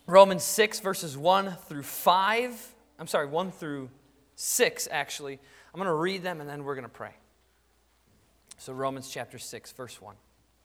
Romans 6, verses 1 through 6, actually. I'm going to read them and then we're going to pray. So Romans chapter 6, verse 1.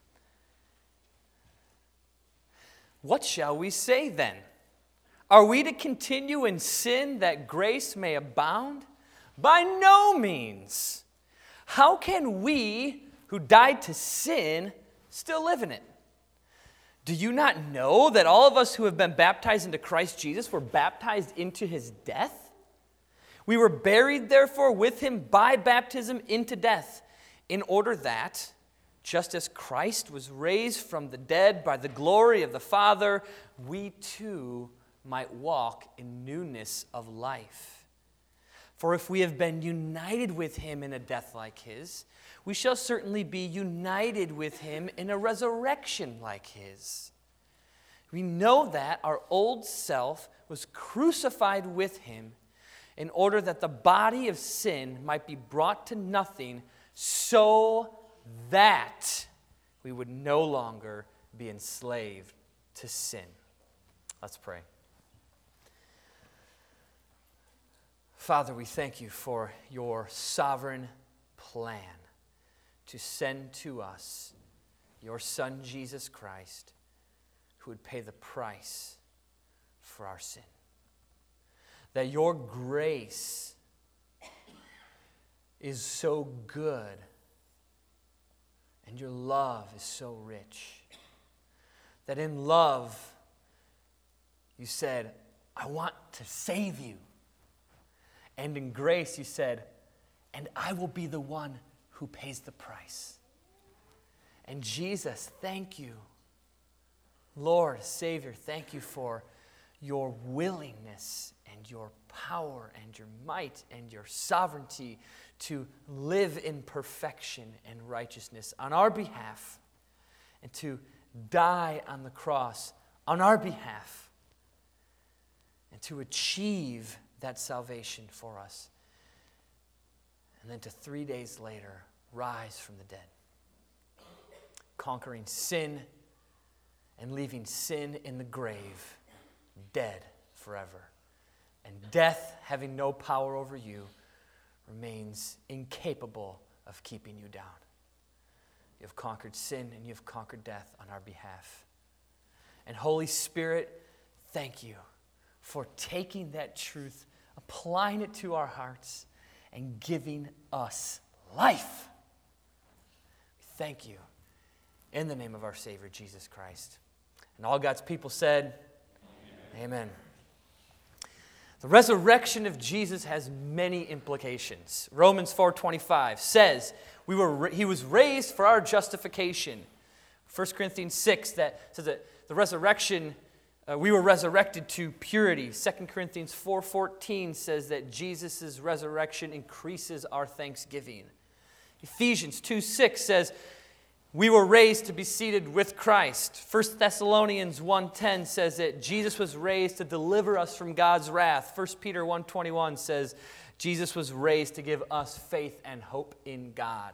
What shall we say then? Are we to continue in sin that grace may abound? By no means. How can we who died to sin still live in it? Do you not know that all of us who have been baptized into Christ Jesus were baptized into his death? We were buried, therefore, with him by baptism into death, in order that, just as Christ was raised from the dead by the glory of the Father, we too might walk in newness of life. For if we have been united with him in a death like his, we shall certainly be united with him in a resurrection like his. We know that our old self was crucified with him in order that the body of sin might be brought to nothing, so that we would no longer be enslaved to sin. Let's pray. Father, we thank you for your sovereign plan to send to us your Son, Jesus Christ, who would pay the price for our sin. That your grace is so good and your love is so rich. That in love, you said, I want to save you. And in grace, you said, and I will be the one who pays the price. And Jesus, thank you. Lord, Savior, thank you for your willingness and your power and your might and your sovereignty to live in perfection and righteousness on our behalf and to die on the cross on our behalf and to achieve that salvation for us. And then to 3 days later, rise from the dead, conquering sin and leaving sin in the grave, dead forever. And death, having no power over you, remains incapable of keeping you down. You have conquered sin and you have conquered death on our behalf. And Holy Spirit, thank you for taking that truth, applying it to our hearts, and giving us life. Thank you in the name of our Savior, Jesus Christ. And all God's people said, Amen. The resurrection of Jesus has many implications. Romans 4:25 says he was raised for our justification. 1 Corinthians 6 that says that the resurrection, we were resurrected to purity. 2 Corinthians 4:14 says that Jesus' resurrection increases our thanksgiving. Ephesians 2:6 says we were raised to be seated with Christ. 1 Thessalonians 1:10 says that Jesus was raised to deliver us from God's wrath. 1 Peter 1:21 says Jesus was raised to give us faith and hope in God.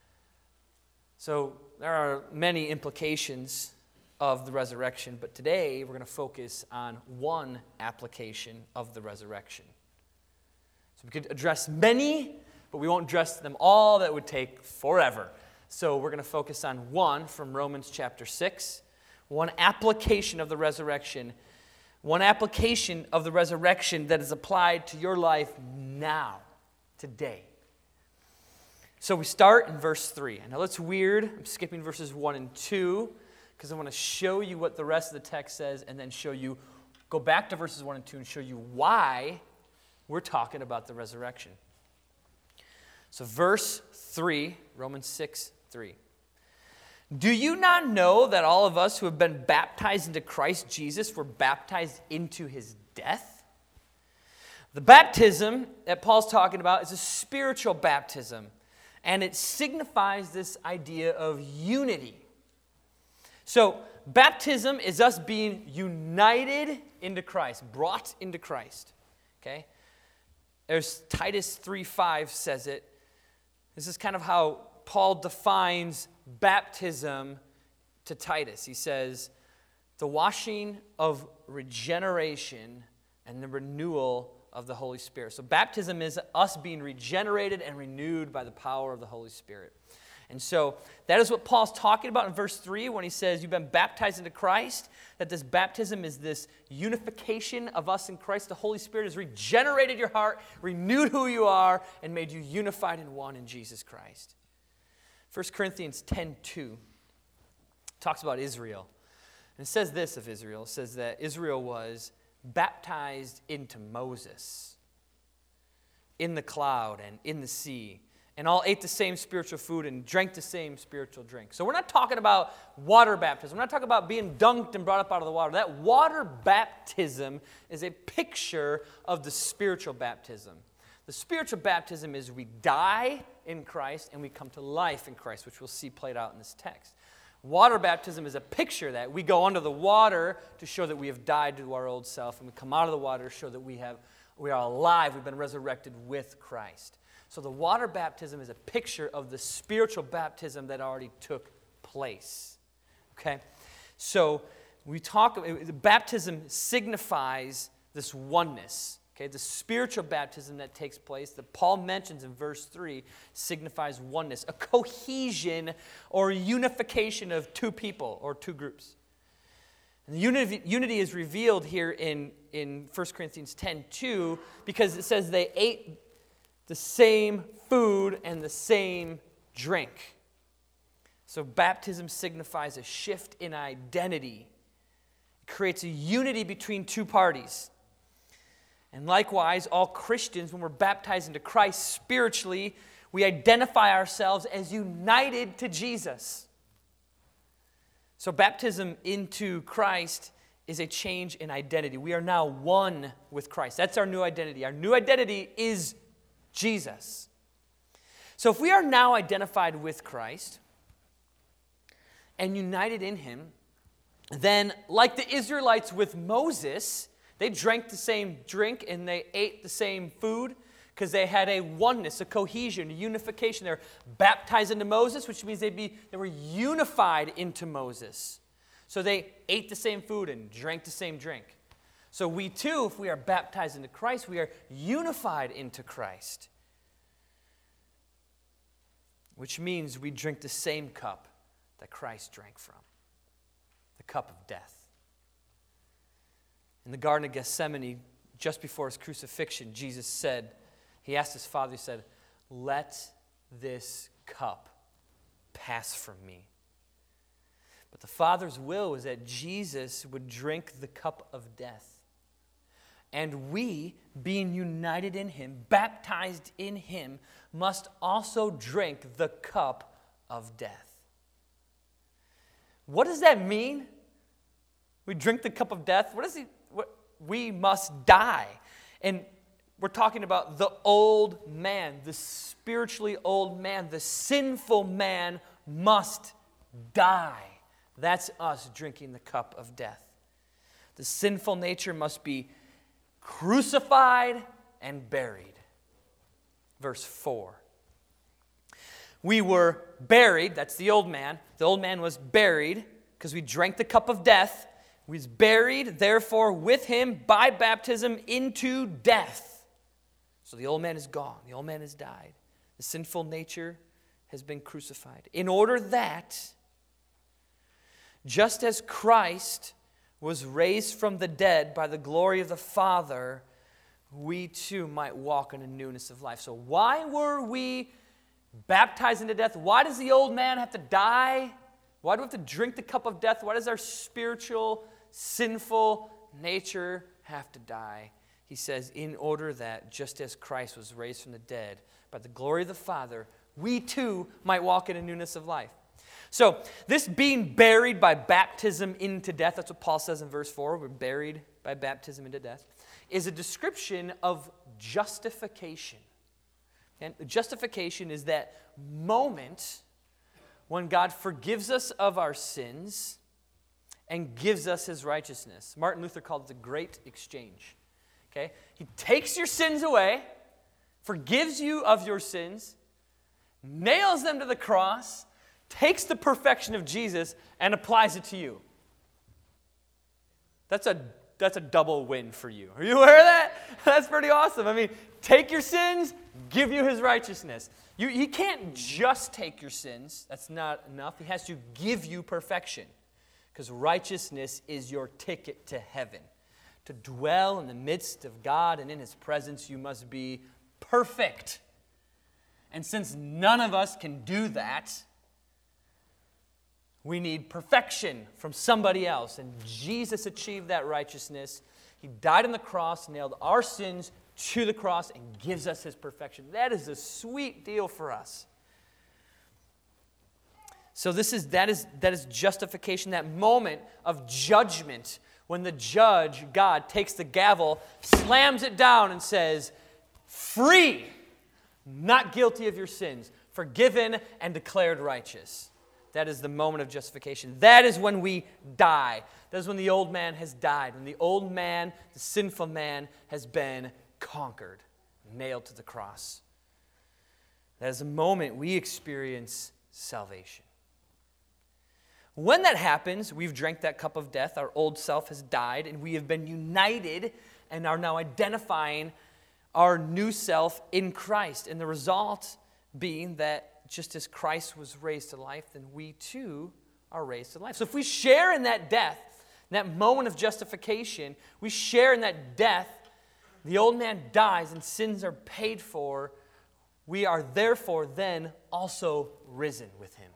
So there are many implications of the resurrection, but today we're going to focus on one application of the resurrection. So we could address many, but we won't address them all. That would take forever. So we're going to focus on one from Romans chapter 6, one application of the resurrection, one application of the resurrection that is applied to your life now, today. So we start in verse 3. I know that's weird. I'm skipping verses 1 and 2 because I want to show you what the rest of the text says and then go back to verses 1 and 2 and show you why we're talking about the resurrection. So verse 3, Romans 6:3. Do you not know that all of us who have been baptized into Christ Jesus were baptized into his death? The baptism that Paul's talking about is a spiritual baptism, and it signifies this idea of unity. So baptism is us being united into Christ, brought into Christ. Okay? There's Titus 3:5 says it. This is kind of how Paul defines baptism to Titus. He says, the washing of regeneration and the renewal of the Holy Spirit. So baptism is us being regenerated and renewed by the power of the Holy Spirit. And so that is what Paul's talking about in verse 3 when he says you've been baptized into Christ, that this baptism is this unification of us in Christ. The Holy Spirit has regenerated your heart, renewed who you are, and made you unified in one in Jesus Christ. 1 Corinthians 10:2 talks about Israel. And it says this of Israel. It says that Israel was baptized into Moses in the cloud and in the sea, and all ate the same spiritual food and drank the same spiritual drink. So we're not talking about water baptism. We're not talking about being dunked and brought up out of the water. That water baptism is a picture of the spiritual baptism. The spiritual baptism is we die in Christ and we come to life in Christ, which we'll see played out in this text. Water baptism is a picture that we go under the water to show that we have died to our old self, and we come out of the water to show that we are alive, we've been resurrected with Christ. So the water baptism is a picture of the spiritual baptism that already took place. Okay? So baptism signifies this oneness. Okay? The spiritual baptism that takes place, that Paul mentions in verse 3, signifies oneness, a cohesion or unification of two people or two groups. And the unity is revealed here in 1 Corinthians 10:2 because it says they ate the same food and the same drink. So baptism signifies a shift in identity. It creates a unity between two parties. And likewise, all Christians, when we're baptized into Christ spiritually, we identify ourselves as united to Jesus. So baptism into Christ is a change in identity. We are now one with Christ. That's our new identity. Our new identity is Jesus. So if we are now identified with Christ and united in Him, then like the Israelites with Moses, they drank the same drink and they ate the same food because they had a oneness, a cohesion, a unification. They're baptized into Moses, which means they were unified into Moses. So they ate the same food and drank the same drink. So we too, if we are baptized into Christ, we are unified into Christ. Which means we drink the same cup that Christ drank from, the cup of death. In the Garden of Gethsemane, just before his crucifixion, Jesus said, he asked his Father, he said, "Let this cup pass from me." But the Father's will was that Jesus would drink the cup of death. And we, being united in Him, baptized in Him, must also drink the cup of death. What does that mean? We drink the cup of death? We must die. And we're talking about the old man, the spiritually old man, the sinful man must die. That's us drinking the cup of death. The sinful nature must be crucified and buried. Verse 4. We were buried, that's the old man. The old man was buried because we drank the cup of death. We was buried, therefore, with him by baptism into death. So the old man is gone. The old man has died. The sinful nature has been crucified. In order that, just as Christ was raised from the dead by the glory of the Father, we too might walk in a newness of life. So why were we baptized into death? Why does the old man have to die? Why do we have to drink the cup of death? Why does our spiritual, sinful nature have to die? He says, in order that just as Christ was raised from the dead by the glory of the Father, we too might walk in a newness of life. So this being buried by baptism into death, that's what Paul says in verse 4, we're buried by baptism into death, is a description of justification. And justification is that moment when God forgives us of our sins and gives us His righteousness. Martin Luther called it the great exchange. Okay? He takes your sins away, forgives you of your sins, nails them to the cross, takes the perfection of Jesus and applies it to you. That's a double win for you. Are you aware of that? That's pretty awesome. I mean, take your sins, give you his righteousness. He can't just take your sins. That's not enough. He has to give you perfection. Because righteousness is your ticket to heaven. To dwell in the midst of God and in his presence, you must be perfect. And since none of us can do that, we need perfection from somebody else. And Jesus achieved that righteousness. He died on the cross, nailed our sins to the cross, and gives us his perfection. That is a sweet deal for us. So that is justification, that moment of judgment when the judge, God, takes the gavel, slams it down and says, free, not guilty of your sins, forgiven and declared righteous. That is the moment of justification. That is when we die. That is when the old man has died, when the old man, the sinful man, has been conquered, nailed to the cross. That is the moment we experience salvation. When that happens, we've drank that cup of death, our old self has died, and we have been united and are now identifying our new self in Christ. And the result being that just as Christ was raised to life, then we too are raised to life. So if we share in that death, in that moment of justification, we share in that death, the old man dies and sins are paid for, we are therefore then also risen with him.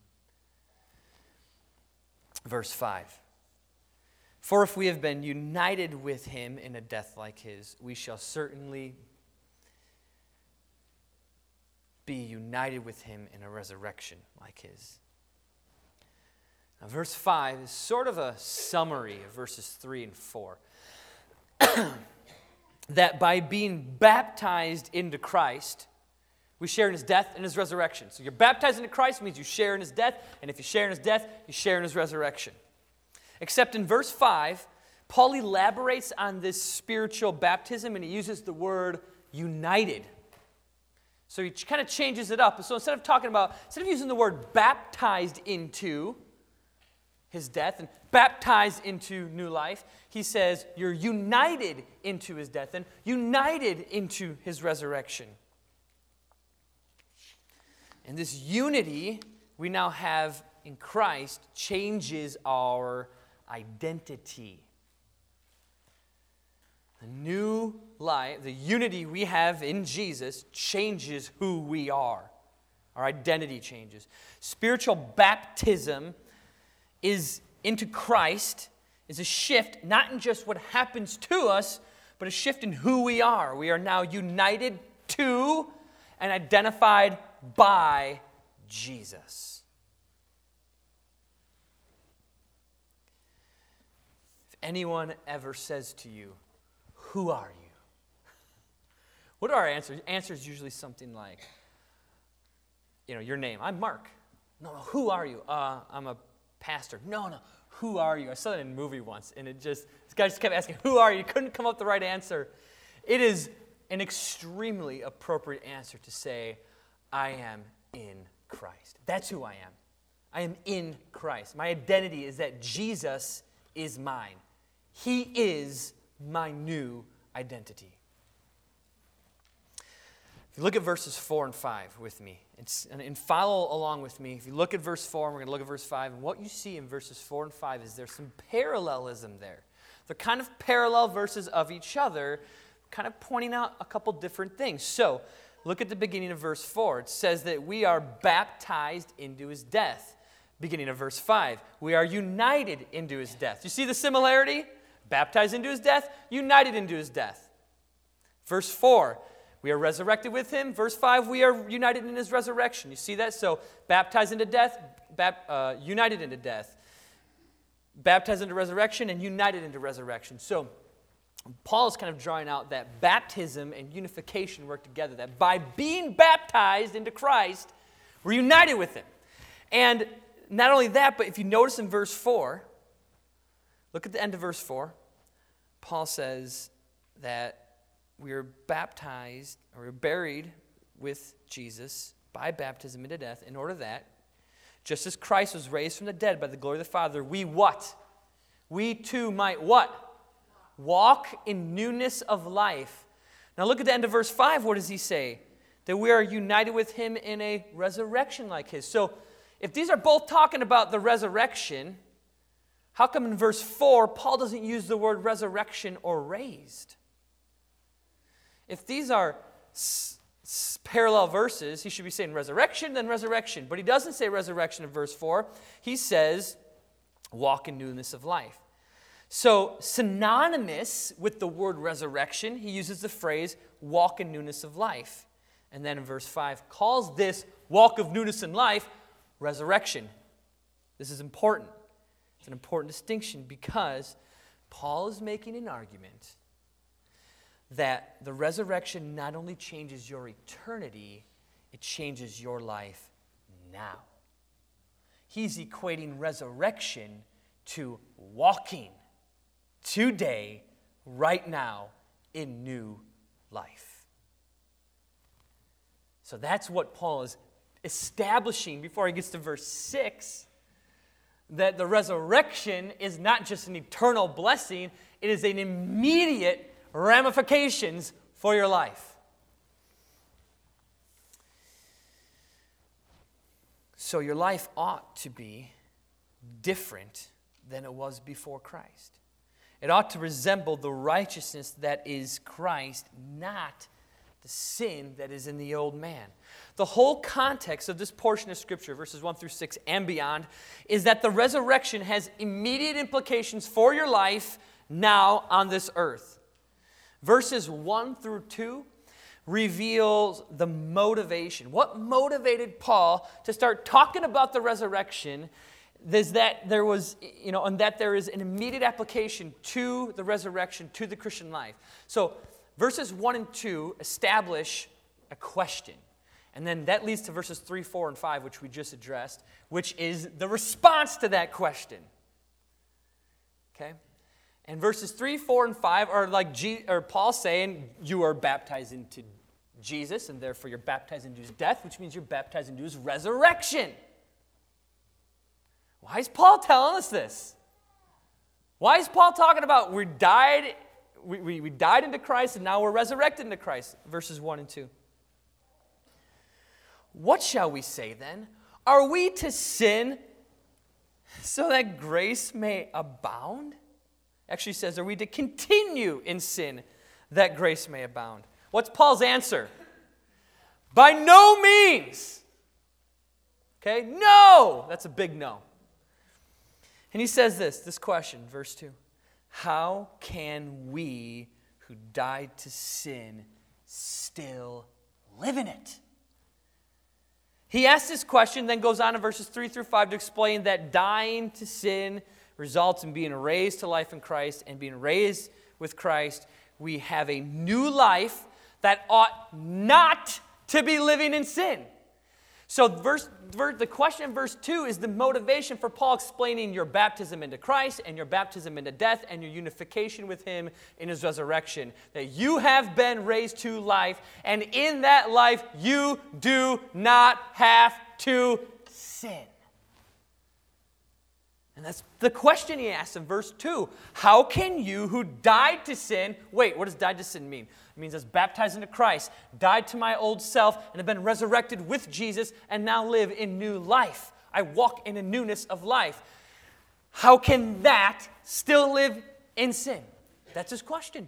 Verse 5. For if we have been united with him in a death like his, we shall certainly be united with him in a resurrection like his. Now, verse 5 is sort of a summary of verses 3 and 4. That by being baptized into Christ, we share in his death and his resurrection. So you're baptized into Christ means you share in his death, and if you share in his death, you share in his resurrection. Except in verse 5, Paul elaborates on this spiritual baptism, and he uses the word united. So he kind of changes it up. So instead of using the word baptized into his death and baptized into new life, he says you're united into his death and united into his resurrection. And this unity we now have in Christ changes our identity. The new life, the unity we have in Jesus changes who we are. Our identity changes. Spiritual baptism is into Christ is a shift, not in just what happens to us, but a shift in who we are. We are now united to and identified by Jesus. If anyone ever says to you, "Who are you?" What are our answers? Answer is usually something like, your name. I'm Mark. No, who are you? I'm a pastor. No, who are you? I saw that in a movie once, and this guy just kept asking, who are you? He couldn't come up with the right answer. It is an extremely appropriate answer to say, I am in Christ. That's who I am. I am in Christ. My identity is that Jesus is mine. He is my new identity. If you look at verses 4 and 5 with me, and follow along with me. If you look at verse 4, and we're going to look at verse 5, and what you see in verses 4 and 5 is there's some parallelism there. They're kind of parallel verses of each other, kind of pointing out a couple different things. So, look at the beginning of verse 4. It says that we are baptized into his death. Beginning of verse 5, we are united into his death. You see the similarity? Baptized into his death, united into his death. Verse 4, we are resurrected with him. Verse 5, we are united in his resurrection. You see that? So, baptized into death, united into death. Baptized into resurrection and united into resurrection. So, Paul is kind of drawing out that baptism and unification work together. That by being baptized into Christ, we're united with him. And not only that, but if you notice in verse 4, look at the end of verse 4. Paul says that we are baptized, or buried with Jesus by baptism into death, in order that, just as Christ was raised from the dead by the glory of the Father, we what? we too might what? Walk in newness of life. Now look at the end of verse 5. What does he say? That we are united with him in a resurrection like his. So if these are both talking about the resurrection, how come in verse 4 Paul doesn't use the word resurrection or raised? If these are parallel verses, he should be saying resurrection, then resurrection. But he doesn't say resurrection in verse 4. He says walk in newness of life. So synonymous with the word resurrection, he uses the phrase walk in newness of life. And then in verse 5 calls this walk of newness in life resurrection. This is important. It's an important distinction because Paul is making an argument that the resurrection not only changes your eternity, it changes your life now. He's equating resurrection to walking today, right now, in new life. So that's what Paul is establishing before he gets to verse 6, that the resurrection is not just an eternal blessing, it is an immediate ramifications for your life. So your life ought to be different than it was before Christ. It ought to resemble the righteousness that is Christ, not the sin that is in the old man. The whole context of this portion of Scripture, verses 1 through 6 and beyond, is that the resurrection has immediate implications for your life now on this earth. Verses 1 through 2 reveals the motivation. What motivated Paul to start talking about the resurrection is that there was, and that there is an immediate application to the resurrection, to the Christian life. So verses 1 and 2 establish a question. And then that leads to verses 3, 4, and 5, which we just addressed, which is the response to that question. Okay? And verses 3, 4, and 5 are like Paul saying, you are baptized into Jesus, and therefore you're baptized into his death, which means you're baptized into his resurrection. Why is Paul telling us this? Why is Paul talking about we died into Christ and now we're resurrected into Christ? Verses 1 and 2. What shall we say then? Are we to sin so that grace may abound? Actually says, are we to continue in sin that grace may abound? What's Paul's answer? By no means. Okay? No! That's a big no. And he says this question, verse 2. How can we who died to sin still live in it? He asks this question, then goes on in verses 3 through 5 to explain that dying to sin results in being raised to life in Christ, and being raised with Christ, we have a new life that ought not to be living in sin. So the question in verse 2 is the motivation for Paul explaining your baptism into Christ and your baptism into death and your unification with him in his resurrection. That you have been raised to life, and in that life you do not have to sin. And that's the question he asks in verse 2. How can you who died to sin, wait, what does died to sin mean? It means I was baptized into Christ, died to my old self, and have been resurrected with Jesus, and now live in new life. I walk in a newness of life. How can that still live in sin? That's his question.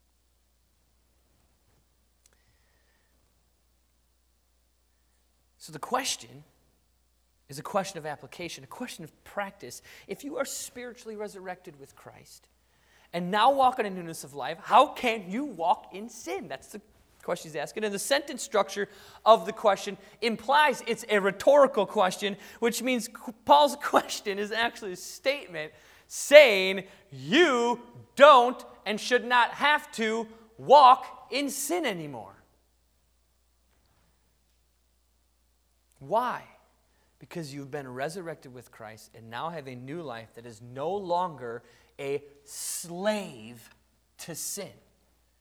So the question is a question of application, a question of practice. If you are spiritually resurrected with Christ and now walk in a newness of life, how can you walk in sin? That's the question he's asking. And the sentence structure of the question implies it's a rhetorical question, which means Paul's question is actually a statement saying you don't and should not have to walk in sin anymore. Why? Because you've been resurrected with Christ and now have a new life that is no longer a slave to sin.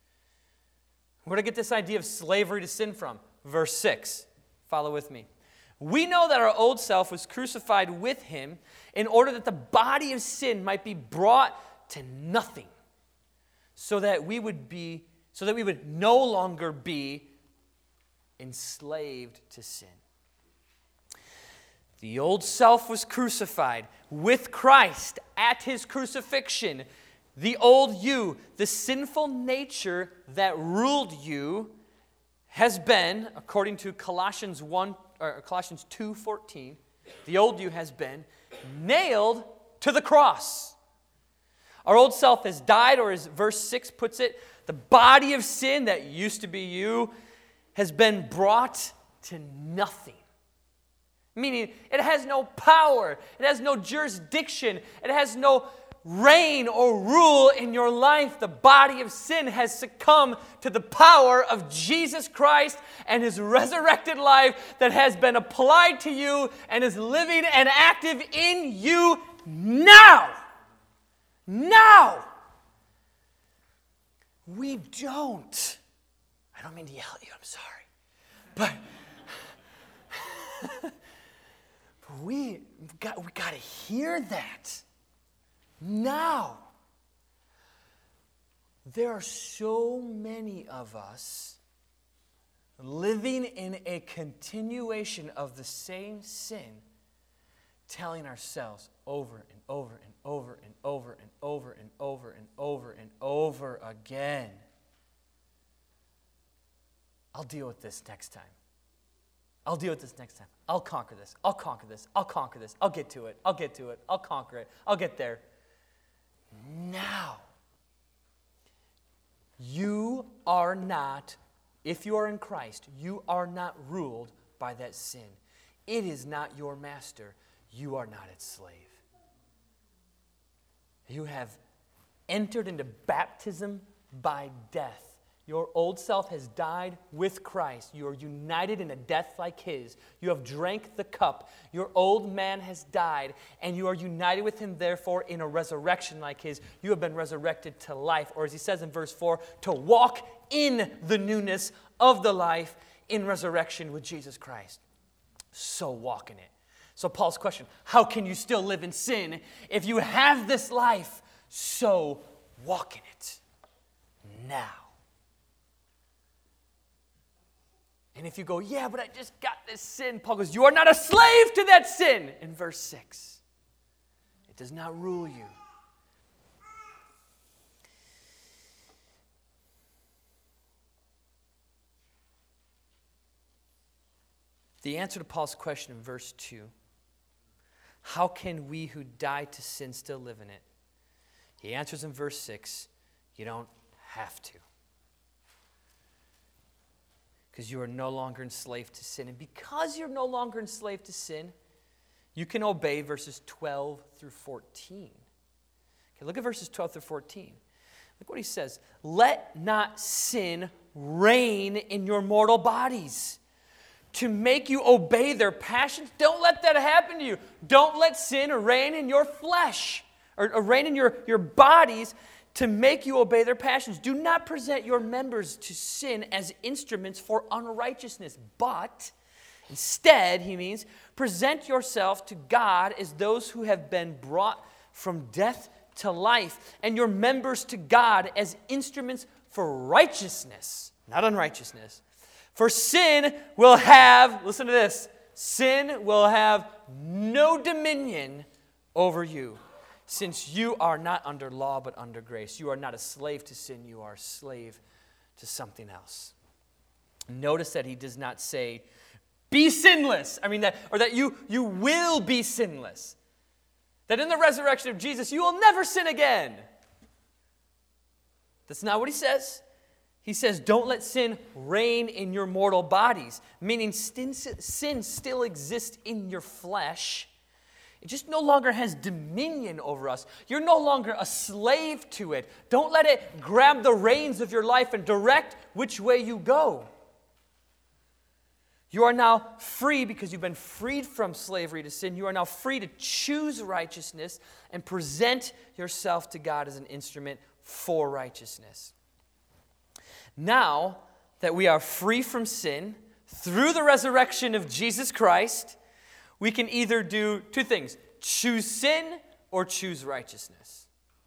Where do I get this idea of slavery to sin from? Verse 6. Follow with me. We know that our old self was crucified with him in order that the body of sin might be brought to nothing, so that we would no longer be enslaved to sin. The old self was crucified with Christ at his crucifixion. The old you, the sinful nature that ruled you, has been, according to Colossians 2:14, the old you has been nailed to the cross. Our old self has died, or as verse 6 puts it, the body of sin that used to be you has been brought to nothing. Meaning it has no power, it has no jurisdiction, it has no reign or rule in your life. The body of sin has succumbed to the power of Jesus Christ and his resurrected life that has been applied to you and is living and active in you now. Now. We don't. I don't mean to yell at you, I'm sorry. But we got to hear that. Now, there are so many of us living in a continuation of the same sin, telling ourselves over and over and over and over and over and over and over and over again, I'll deal with this next time. I'll deal with this next time. I'll conquer this. I'll conquer this. I'll conquer this. I'll get to it. I'll get to it. I'll conquer it. I'll get there. Now, you are not, if you are in Christ, you are not ruled by that sin. It is not your master. You are not its slave. You have entered into baptism by death. Your old self has died with Christ. You are united in a death like his. You have drank the cup. Your old man has died, and you are united with him, therefore, in a resurrection like his. You have been resurrected to life, or as he says in verse 4, to walk in the newness of the life in resurrection with Jesus Christ. So walk in it. So Paul's question, how can you still live in sin if you have this life? So walk in it now. And if you go, yeah, but I just got this sin, Paul goes, you are not a slave to that sin in verse 6. It does not rule you. The answer to Paul's question in verse 2, how can we who died to sin still live in it? He answers in verse 6, you don't have to. Because you are no longer enslaved to sin. And because you're no longer enslaved to sin, you can obey verses 12 through 14. Okay, look at verses 12 through 14. Look what he says. Let not sin reign in your mortal bodies to make you obey their passions. Don't let that happen to you. Don't let sin reign in your flesh or reign in your bodies to make you obey their passions. Do not present your members to sin as instruments for unrighteousness, but instead, he means, present yourself to God as those who have been brought from death to life, and your members to God as instruments for righteousness, not unrighteousness. For sin will have, listen to this, sin will have no dominion over you. Since you are not under law but under grace. You are not a slave to sin, you are a slave to something else. Notice that he does not say, be sinless. That you will be sinless. That in the resurrection of Jesus, you will never sin again. That's not what he says. He says, don't let sin reign in your mortal bodies. Meaning sin still exists in your flesh. It just no longer has dominion over us. You're no longer a slave to it. Don't let it grab the reins of your life and direct which way you go. You are now free because you've been freed from slavery to sin. You are now free to choose righteousness and present yourself to God as an instrument for righteousness. Now that we are free from sin through the resurrection of Jesus Christ, we can either do two things: choose sin or choose righteousness.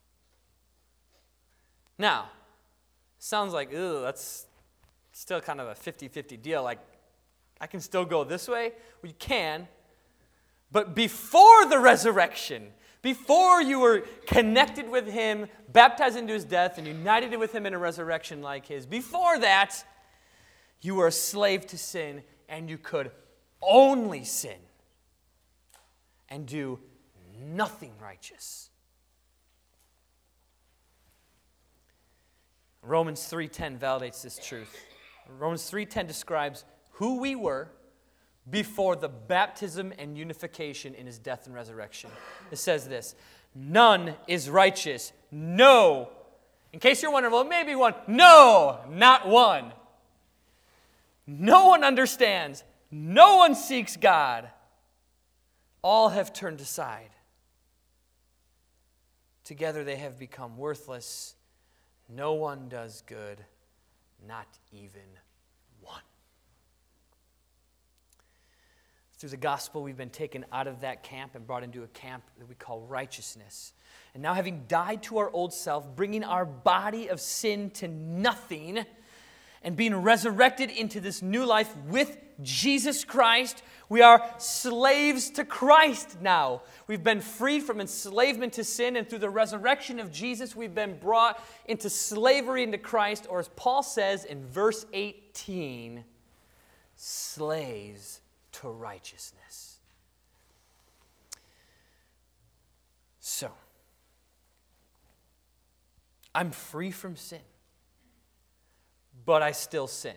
Now, sounds like, ew, that's still kind of a 50-50 deal. Like, I can still go this way. Well, you can. But before the resurrection, before you were connected with him, baptized into his death, and united with him in a resurrection like his, before that, you were a slave to sin, and you could only sin and do nothing righteous. Romans 3:10 validates this truth. Romans 3:10 describes who we were before the baptism and unification in his death and resurrection. It says this: none is righteous, no. In case you're wondering, well, maybe one. No, not one. No one understands. No one seeks God. All have turned aside. Together they have become worthless. No one does good, not even one. Through the gospel, we've been taken out of that camp and brought into a camp that we call righteousness. And now, having died to our old self, bringing our body of sin to nothing, and being resurrected into this new life with Jesus Christ, we are slaves to Christ now. We've been freed from enslavement to sin, and through the resurrection of Jesus, we've been brought into slavery into Christ, or as Paul says in verse 18, slaves to righteousness. So, I'm free from sin, but I still sin.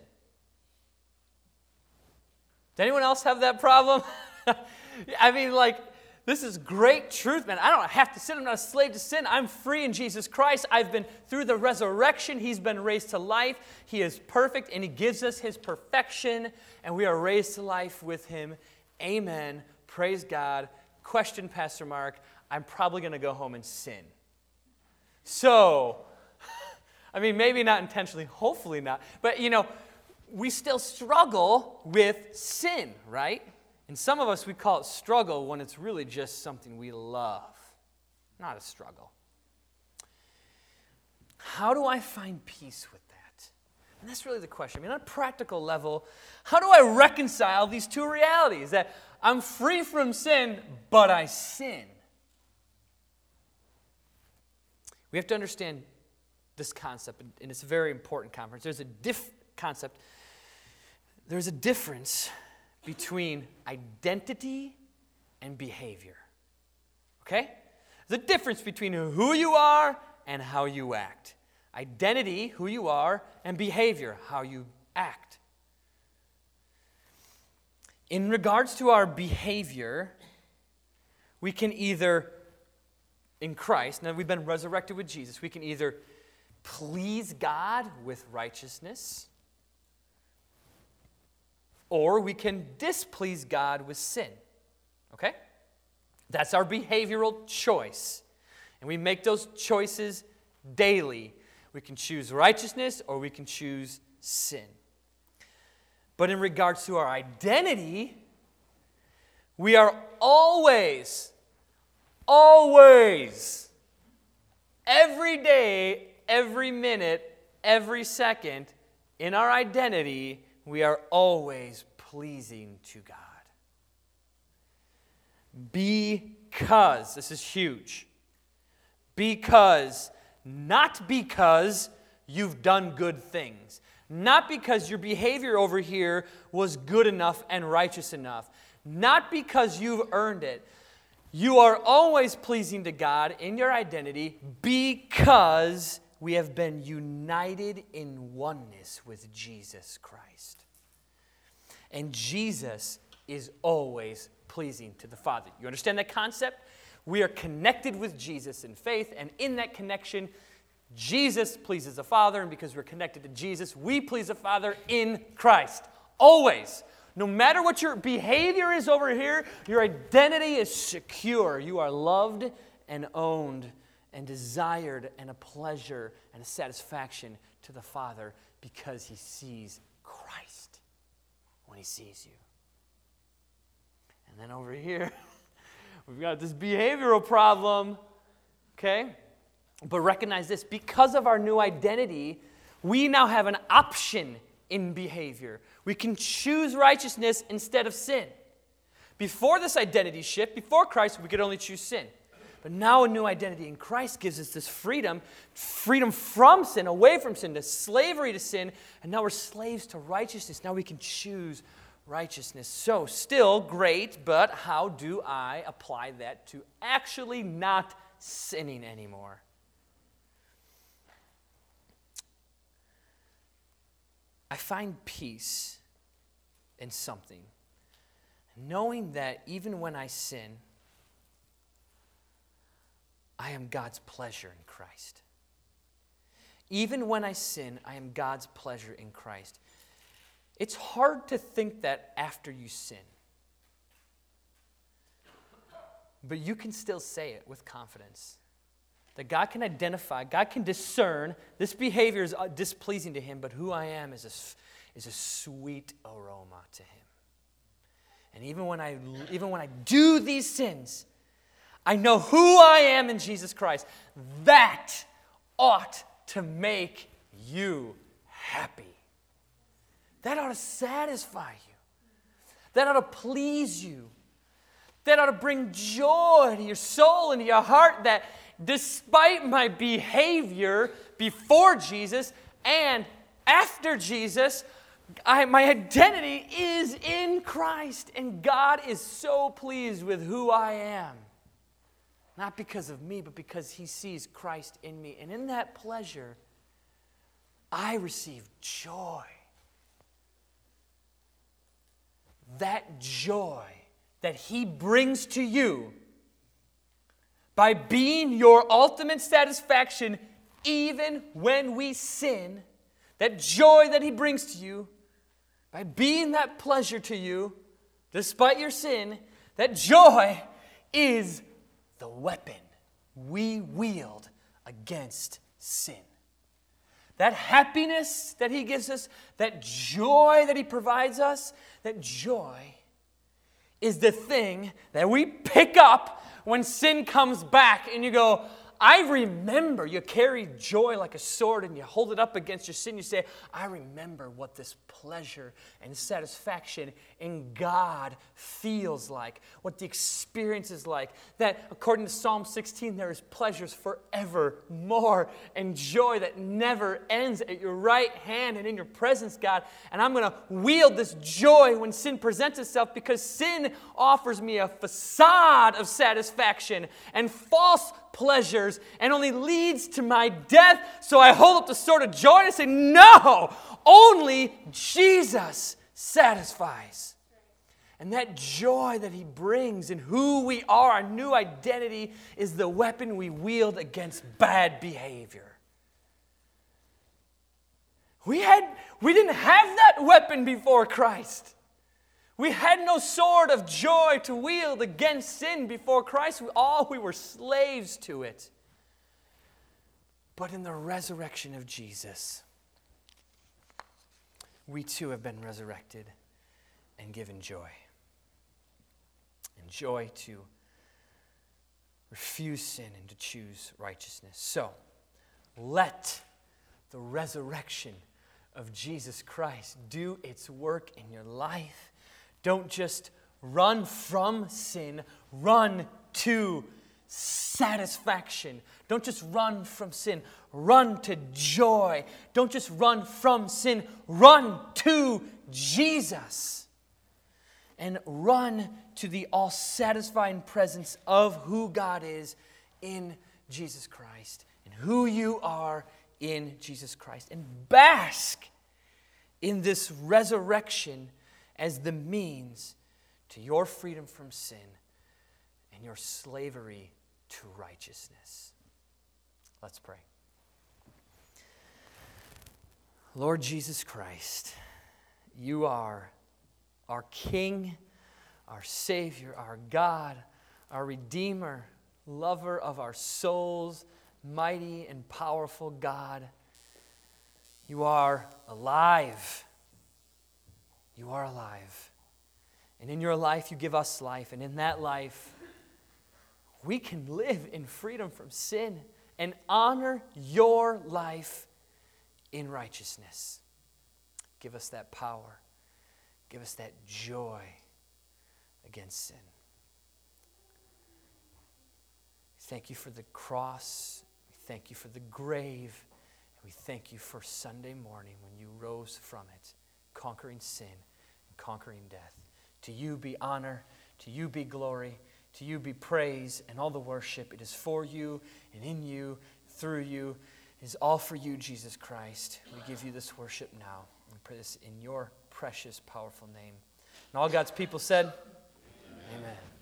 Does anyone else have that problem? I mean, like, this is great truth, man. I don't have to sin. I'm not a slave to sin. I'm free in Jesus Christ. I've been, through the resurrection, he's been raised to life. He is perfect, and he gives us his perfection, and we are raised to life with him. Amen. Praise God. Question, Pastor Mark. I'm probably going to go home and sin. So, I mean, maybe not intentionally, hopefully not. But, we still struggle with sin, right? And some of us, we call it struggle when it's really just something we love, not a struggle. How do I find peace with that? And that's really the question. I mean, on a practical level, how do I reconcile these two realities? That I'm free from sin, but I sin. We have to understand this concept, and it's a very important concept. There's a difference between identity and behavior. Okay? There's a difference between who you are and how you act. Identity, who you are, and behavior, how you act. In regards to our behavior, we can either, in Christ, now we've been resurrected with Jesus, we can either please God with righteousness, or we can displease God with sin. Okay? That's our behavioral choice. And we make those choices daily. We can choose righteousness or we can choose sin. But in regards to our identity, we are always, every day, every minute, every second, in our identity, we are always pleasing to God. Because, this is huge, not because you've done good things, not because your behavior over here was good enough and righteous enough, not because you've earned it. You are always pleasing to God in your identity because we have been united in oneness with Jesus Christ. And Jesus is always pleasing to the Father. You understand that concept? We are connected with Jesus in faith, and in that connection, Jesus pleases the Father, and because we're connected to Jesus, we please the Father in Christ. Always. No matter what your behavior is over here, your identity is secure. You are loved and owned and desired and a pleasure and a satisfaction to the Father because he sees Christ when he sees you. And then over here, we've got this behavioral problem, okay? But recognize this, because of our new identity, we now have an option in behavior. We can choose righteousness instead of sin. Before this identity shift, before Christ, we could only choose sin. But now a new identity in Christ gives us this freedom from sin, away from sin, to slavery to sin, and now we're slaves to righteousness. Now we can choose righteousness. So, still great, but how do I apply that to actually not sinning anymore? I find peace in something, knowing that even when I sin, I am God's pleasure in Christ. Even when I sin, I am God's pleasure in Christ. It's hard to think that after you sin. But you can still say it with confidence. That God can identify, God can discern, this behavior is displeasing to Him, but who I am is a sweet aroma to Him. And even when I do these sins, I know who I am in Jesus Christ. That ought to make you happy. That ought to satisfy you. That ought to please you. That ought to bring joy to your soul and to your heart, that despite my behavior before Jesus and after Jesus, my identity is in Christ. And God is so pleased with who I am. Not because of me, but because He sees Christ in me. And in that pleasure, I receive joy. That joy that He brings to you by being your ultimate satisfaction even when we sin, that joy that He brings to you, by being that pleasure to you, despite your sin, that joy is the weapon we wield against sin. That happiness that He gives us, that joy that He provides us, that joy is the thing that we pick up when sin comes back and you go, I remember. You carry joy like a sword and you hold it up against your sin. You say, I remember what this pleasure and satisfaction in God feels like, what the experience is like. That according to Psalm 16, there is pleasures forevermore and joy that never ends at your right hand and in your presence, God. And I'm going to wield this joy when sin presents itself, because sin offers me a facade of satisfaction and false pleasures and only leads to my death. So I hold up the sword of joy and I say, no, only Jesus satisfies. And that joy that He brings in who we are, our new identity, is the weapon we wield against bad behavior. We didn't have that weapon before Christ. We had no sword of joy to wield against sin before Christ. We were slaves to it. But in the resurrection of Jesus, we too have been resurrected and given joy. And joy to refuse sin and to choose righteousness. So, let the resurrection of Jesus Christ do its work in your life. Don't just run from sin, run to satisfaction. Don't just run from sin, run to joy. Don't just run from sin, run to Jesus. And run to the all-satisfying presence of who God is in Jesus Christ and who you are in Jesus Christ. And bask in this resurrection as the means to your freedom from sin and your slavery to righteousness. Let's pray. Lord Jesus Christ, you are our King, our Savior, our God, our Redeemer, lover of our souls, mighty and powerful God. You are alive. You are alive. And in your life, you give us life. And in that life, we can live in freedom from sin and honor your life in righteousness. Give us that power. Give us that joy against sin. Thank you for the cross. We thank you for the grave. And we thank you for Sunday morning when you rose from it, conquering sin and conquering death. To you be honor, to you be glory, to you be praise and all the worship. It is for you and in you, through you. It is all for you, Jesus Christ. We give you this worship now. We pray this in your precious, powerful name. And all God's people said, Amen.